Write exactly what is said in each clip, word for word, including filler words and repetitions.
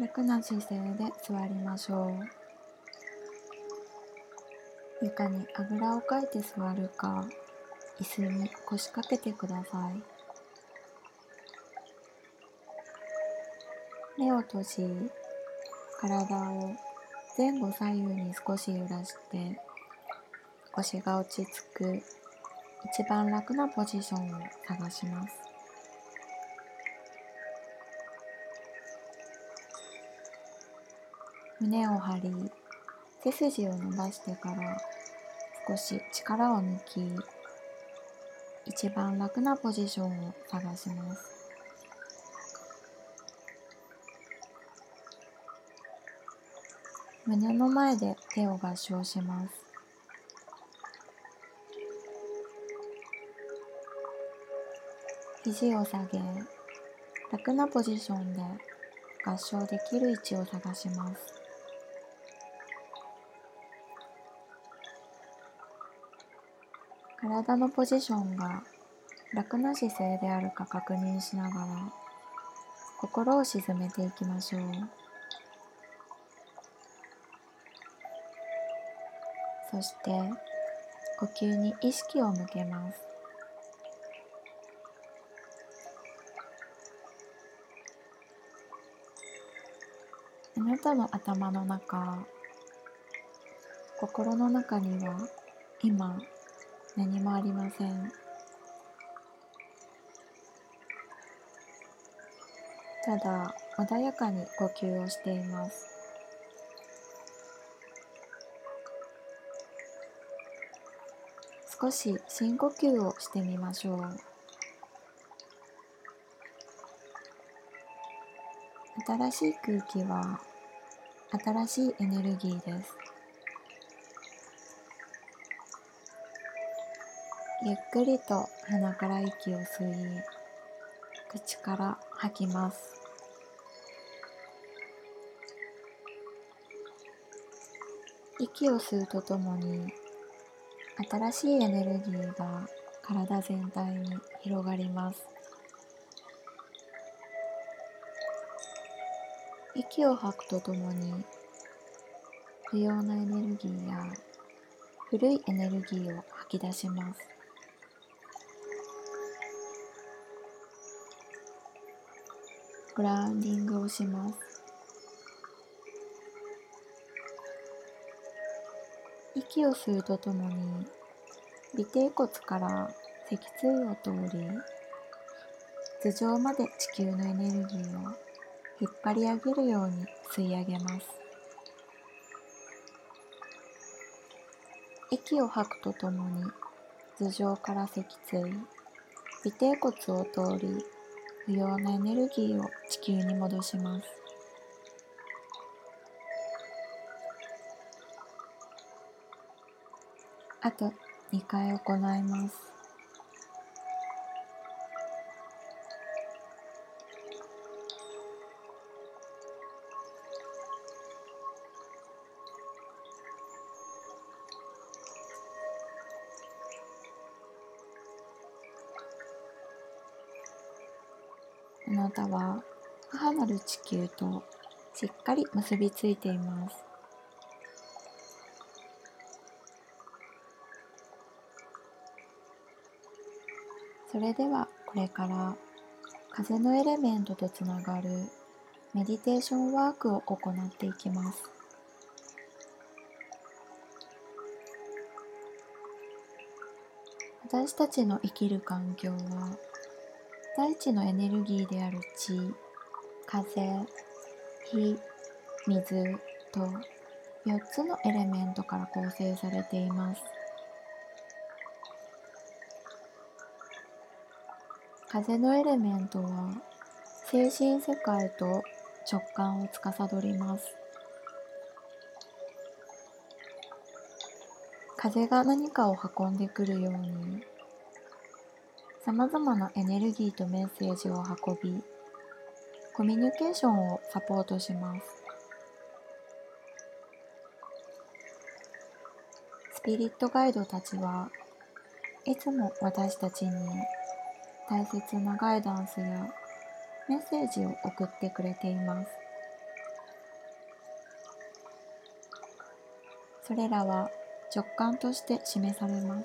楽な姿勢で座りましょう。床にあぐらをかいて座るか、椅子に腰掛けてください。目を閉じ、体を前後左右に少し揺らして、腰が落ち着く一番楽なポジションを探します。胸を張り、背筋を伸ばしてから少し力を抜き、一番楽なポジションを探します。胸の前で手を合掌します。肘を下げ、楽なポジションで合掌できる位置を探します。体のポジションが楽な姿勢であるか確認しながら、心を沈めていきましょう。そして、呼吸に意識を向けます。あなたの頭の中、心の中には今何もありません。ただ穏やかに呼吸をしています。少し深呼吸をしてみましょう。新しい空気は新しいエネルギーです。ゆっくりと鼻から息を吸い、口から吐きます。息を吸うとともに、新しいエネルギーが体全体に広がります。息を吐くとともに、不要なエネルギーや古いエネルギーを吐き出します。グラウンディングをします。息を吸うとともに、尾てい骨から脊椎を通り、頭上まで地球のエネルギーを引っ張り上げるように吸い上げます。息を吐くとともに、頭上から脊椎、尾てい骨を通り、不要なエネルギーを地球に戻します。あとにかい行います。あなたは母なる地球としっかり結びついています。それではこれから風のエレメントとつながるメディテーションワークを行っていきます。私たちの生きる環境は大地のエネルギーである地、風、火、水とよっつのエレメントから構成されています。風のエレメントは精神世界と直感を司ります。風が何かを運んでくるように、さまざまなエネルギーとメッセージを運び、コミュニケーションをサポートします。スピリットガイドたちはいつも私たちに大切なガイダンスやメッセージを送ってくれています。 それらは直感として示されます。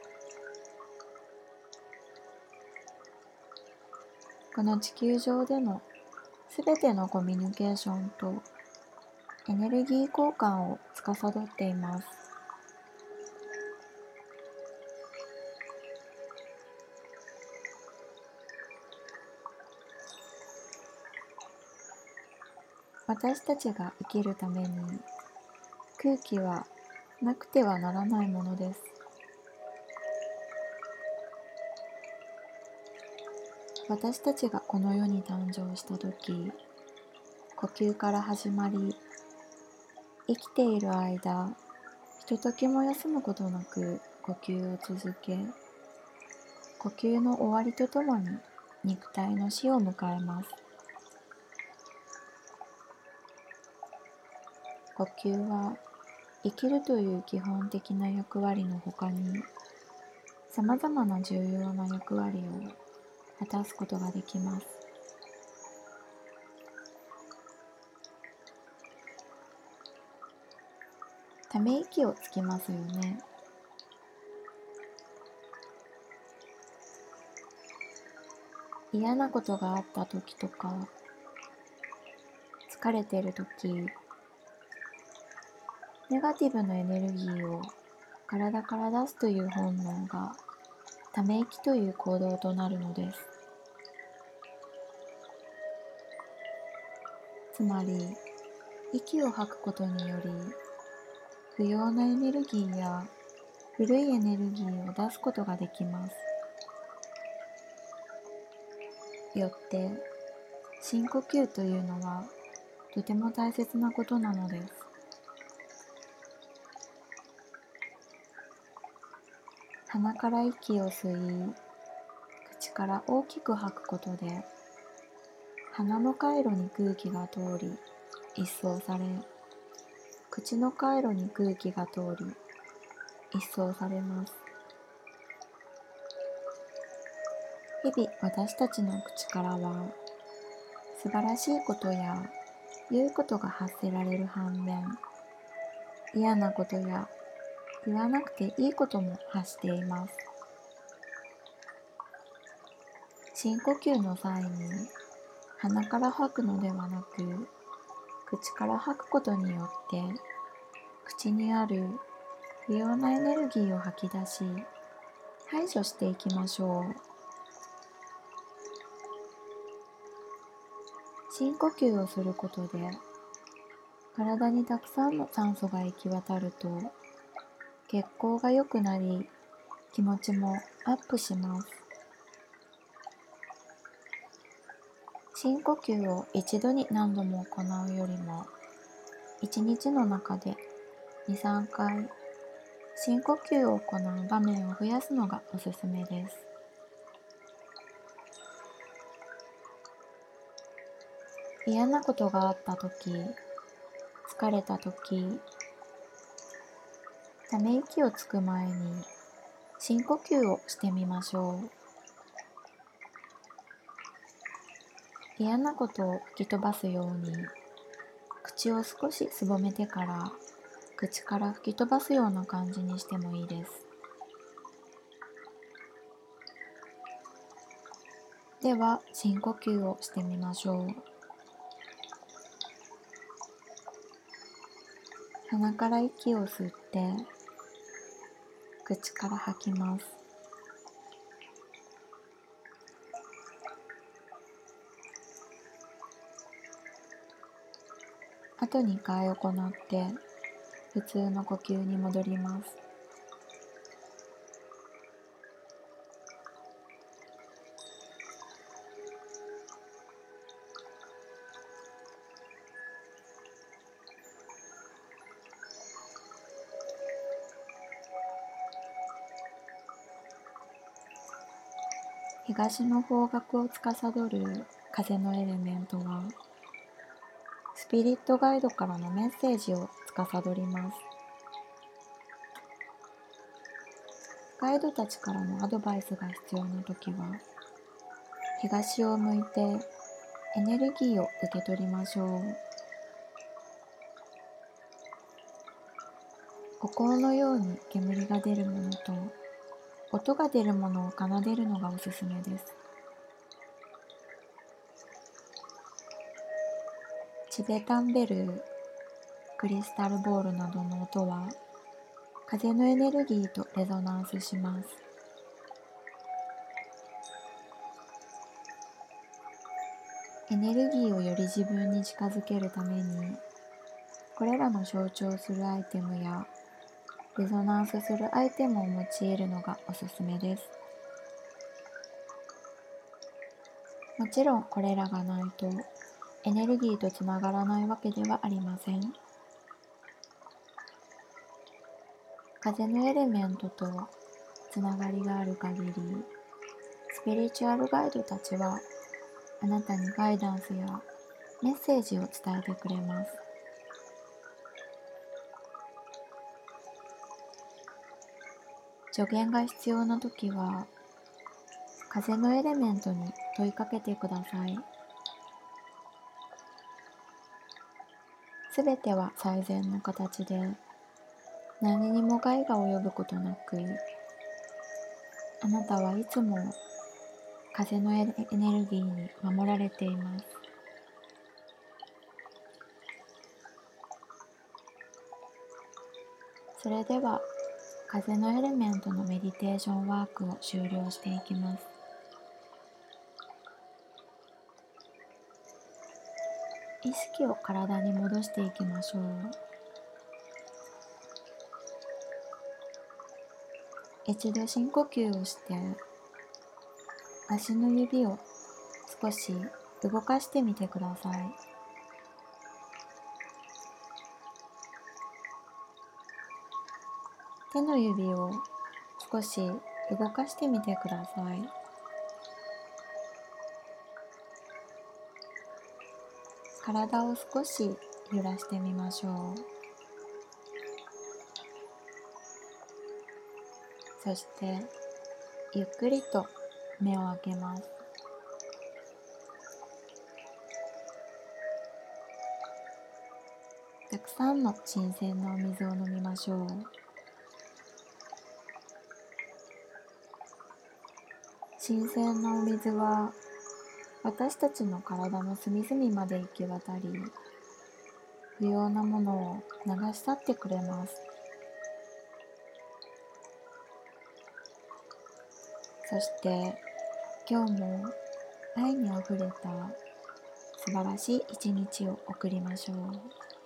この地球上でのすべてのコミュニケーションとエネルギー交換を司っています。私たちが生きるために空気はなくてはならないものです。私たちがこの世に誕生したとき、呼吸から始まり、生きている間、ひとときも休むことなく呼吸を続け、呼吸の終わりとともに肉体の死を迎えます。呼吸は生きるという基本的な役割のほかに、さまざまな重要な役割を果たすことができます。ため息をつきますよね。嫌なことがあった時とか、疲れてる時、ネガティブなエネルギーを体から出すという本能がため息という行動となるのです。つまり、息を吐くことにより、不要なエネルギーや古いエネルギーを出すことができます。よって、深呼吸というのはとても大切なことなのです。鼻から息を吸い、口から大きく吐くことで、鼻の回路に空気が通り、一掃され、口の回路に空気が通り、一掃されます。日々私たちの口からは、素晴らしいことや良いことが発せられる反面、嫌なことや言わなくていいことも発しています。深呼吸の際に鼻から吐くのではなく、口から吐くことによって口にある不要なエネルギーを吐き出し、排除していきましょう。深呼吸をすることで、体にたくさんの酸素が行き渡ると、血行が良くなり、気持ちもアップします。深呼吸を一度に何度も行うよりも、一日の中でに、さんかい深呼吸を行う場面を増やすのがおすすめです。嫌なことがあったとき、疲れたとき、ため息をつく前に深呼吸をしてみましょう。嫌なことを吹き飛ばすように、口を少しすぼめてから口から吹き飛ばすような感じにしてもいいです。では深呼吸をしてみましょう。鼻から息を吸って口から吐きます。あとにかい行って普通の呼吸に戻ります。東の方角を司る風のエレメントは、スピリットガイドからのメッセージを司ります。ガイドたちからのアドバイスが必要なときは、東を向いてエネルギーを受け取りましょう。 お香のように煙が出るものと音が出るものを奏でるのがおすすめです。チベタンベル、クリスタルボールなどの音は風のエネルギーとレゾナンスします。エネルギーをより自分に近づけるために、これらの象徴するアイテムやレゾナンスするアイテムを用いるのがおすすめです。もちろんこれらがないとエネルギーとつながらないわけではありません。風のエレメントとつながりがある限り、スピリチュアルガイドたちはあなたにガイダンスやメッセージを伝えてくれます。助言が必要なときは、風のエレメントに問いかけてください。すべては最善の形で、何にも害が及ぶことなく、あなたはいつも風のエネルギーに守られています。それでは、風のエレメントのメディテーションワークを終了していきます。意識を体に戻していきましょう。一度深呼吸をして、足の指を少し動かしてみてください。手の指を少し動かしてみてください。体を少し揺らしてみましょう。そしてゆっくりと目を開けます。たくさんの新鮮なお水を飲みましょう。新鮮なお水は私たちの体の隅々まで行き渡り、不要なものを流し去ってくれます。そして今日も愛にあふれた素晴らしい一日を送りましょう。